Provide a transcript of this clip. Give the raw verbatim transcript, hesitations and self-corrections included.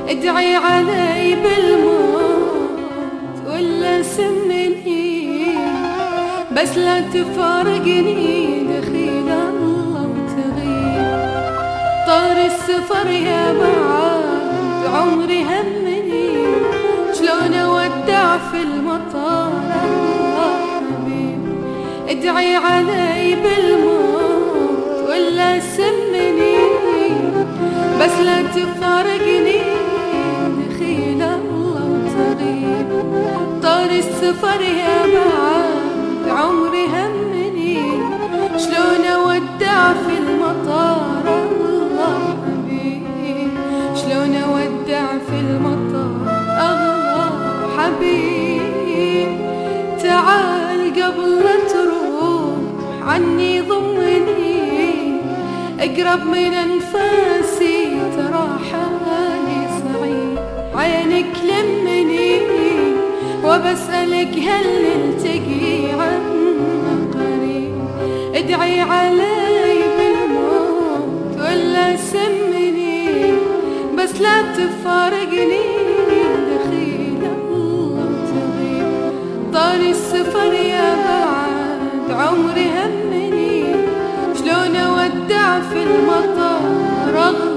ادعي علي بالموت ولا سمني، بس لا تفارقني دخيل الله وتغيب. طار السفر يا بعد عمري همني، شلون اودع في المطار الله حبيب. ادعي علي بالموت ولا سمني، بس لا تفارقني دخيل الله وتغيب. طار السفر يا بعد عمري همني، شلون اودع في المطار الله حبيب. شلون اودع في المطار الله حبيب. تعال قبل لا تروح عني ضمني، اقرب من انفاسي ترى حالي صعيب. عينك لمني وبسألك هل نلتقي عنا قريب. ادعي علي بالموت ولا سمني، بس لا تفارقني دخيل الله وتغيب. طار السفر يا بعد عمري همني، شلون اودع في المطار